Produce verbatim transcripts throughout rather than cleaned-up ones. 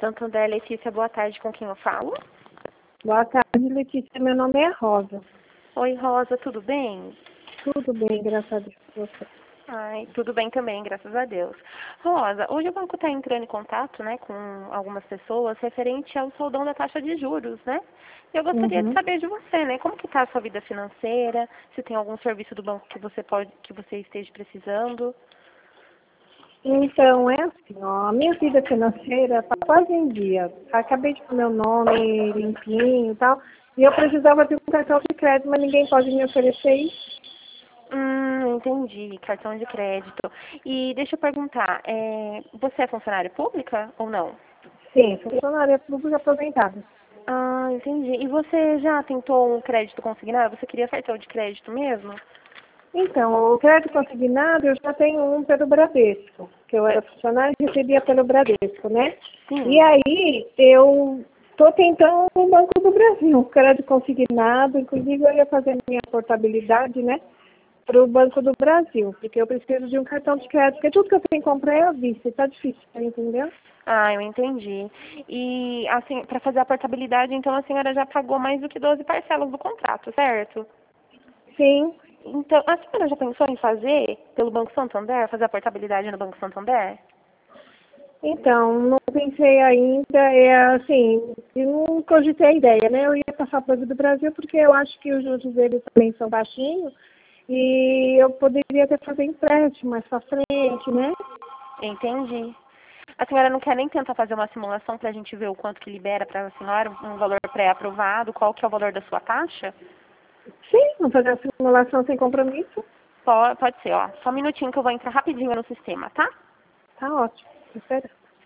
Santander, Letícia, boa tarde, com quem eu falo? Boa tarde, Letícia. Meu nome é Rosa. Oi, Rosa, tudo bem? Tudo bem, graças a Deus. Você. Ai, tudo bem também, graças a Deus. Rosa, hoje o banco está entrando em contato, né, com algumas pessoas referente ao soldão da taxa de juros, né? E eu gostaria de Uhum. saber de você, né, como que está a sua vida financeira, se tem algum serviço do banco que você pode, que você esteja precisando. Então, é assim, ó, a minha vida financeira está quase em dia. Acabei de pôr meu nome limpinho e tal, e eu precisava de um cartão de crédito, mas ninguém pode me oferecer isso. Hum, entendi, cartão de crédito. E deixa eu perguntar, é, você é funcionária pública ou não? Sim, funcionária pública aposentada. Ah, entendi. E você já tentou um crédito consignado? Você queria cartão de crédito mesmo? Então, o crédito consignado eu já tenho um pelo Bradesco, que eu era funcionária e recebia pelo Bradesco, né? E Sim. aí eu estou tentando o Banco do Brasil, um crédito consignado, inclusive eu ia fazer minha portabilidade, né, para o Banco do Brasil, porque eu preciso de um cartão de crédito, porque tudo que eu tenho que comprar é à vista, está difícil, entendeu? Ah, eu entendi. E assim, para fazer a portabilidade, então a senhora já pagou mais do que doze parcelas do contrato, certo? Sim. Então, a senhora já pensou em fazer pelo Banco Santander, fazer a portabilidade no Banco Santander? Então, não pensei ainda, é assim, eu não cogitei a ideia, né? Eu ia passar para o Banco do Brasil porque eu acho que os juros deles também são baixinhos e eu poderia até fazer empréstimo mais para frente, né? Entendi. A senhora não quer nem tentar fazer uma simulação para a gente ver o quanto que libera para a senhora, um valor pré-aprovado, qual que é o valor da sua taxa? Sim, vamos fazer a simulação sem compromisso. Pode, pode ser, ó. Só um minutinho que eu vou entrar rapidinho no sistema, tá? Tá ótimo. Espera.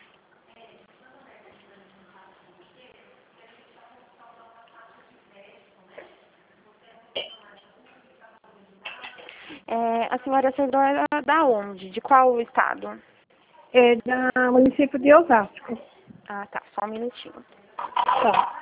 É, a senhora é servidora da onde? De qual estado? É da município de Osasco. Ah, tá. Só um minutinho. Tá.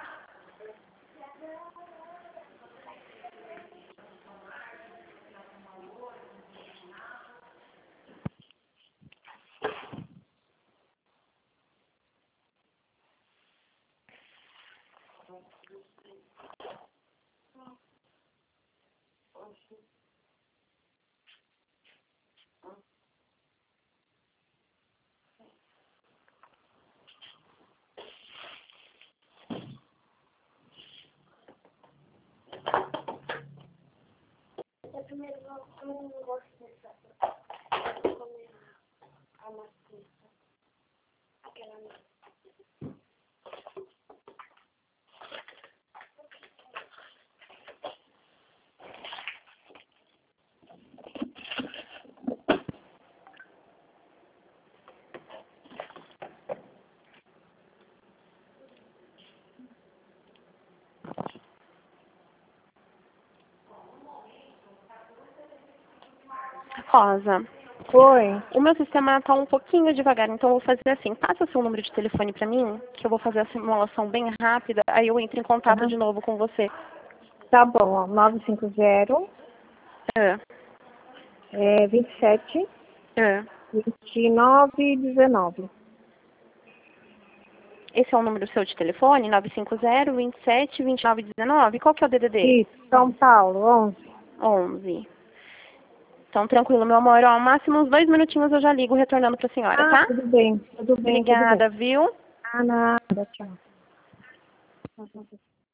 Rosa, Oi. o meu sistema está um pouquinho devagar, então eu vou fazer assim. Passa o seu número de telefone para mim, que eu vou fazer a simulação bem rápida, aí eu entro em contato Aham. de novo com você. Tá bom, ó. nove cinco zero, É, é, vinte e sete, é. vinte e nove, dezenove. Esse é o número seu de telefone, nove cinco zero, vinte e sete, vinte e nove, dezenove. Qual que é o D D D? Isso, São Paulo, onze. onze. Então, tranquilo, meu amor. Ó, máximo uns dois minutinhos eu já ligo retornando para a senhora, Ah, tá? tudo bem, tudo bem, tudo bem. Obrigada, viu? Ah, nada, tchau.